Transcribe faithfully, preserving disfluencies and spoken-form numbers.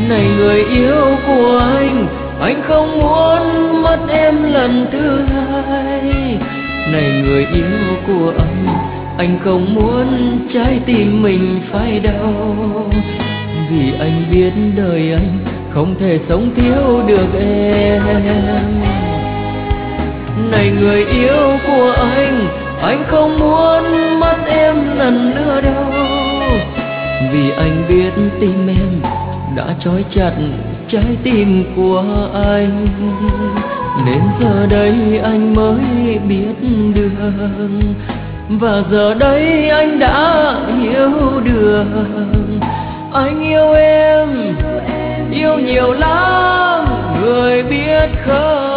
Này người yêu của anh, anh không muốn mất em lần thứ hai. Này người yêu của anh, anh không muốn trái tim mình phải đau. Vì anh biết đời anh không thể sống thiếu được em. Này người yêu của anh, anh không muốn mất em lần nữa đâu. Vì anh biết tim em đã trói chặt trái tim của anh, nên giờ đây anh mới biết đường. Và giờ đây anh đã hiểu được, anh yêu em, yêu nhiều lắm, người biết không.